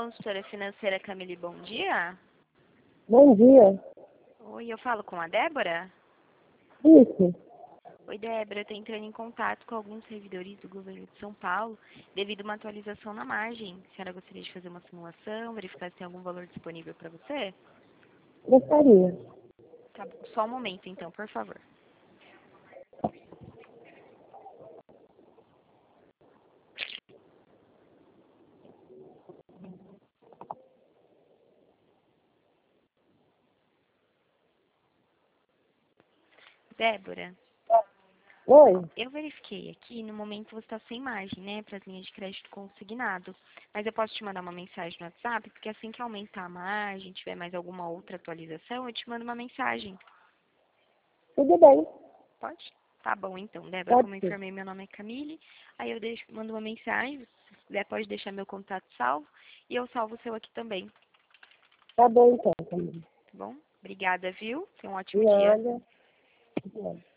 consultora financeira Camille, bom dia. Bom dia. Oi, eu falo com a Débora? Isso. Oi, Débora, eu estou entrando em contato com alguns servidores do governo de São Paulo devido a uma atualização na margem. A senhora gostaria de fazer uma simulação, verificar se tem algum valor disponível para você? Gostaria. Tá bom, só um momento então, por favor. Débora, Oi. eu verifiquei aqui, no momento você está sem margem, né, para as linhas de crédito consignado. Mas eu posso te mandar uma mensagem no WhatsApp, porque assim que aumentar a margem, tiver mais alguma outra atualização, eu te mando uma mensagem. Tudo bem. Pode? Tá bom então, Débora, Pode como eu ser. informei, meu nome é Camille, aí eu mando uma mensagem, se quiser pode deixar meu contato salvo, e eu salvo o seu aqui também, Tá bom então, Camila. tá bom? Obrigada, viu? Tenha um De ótimo dia. nada. De nada.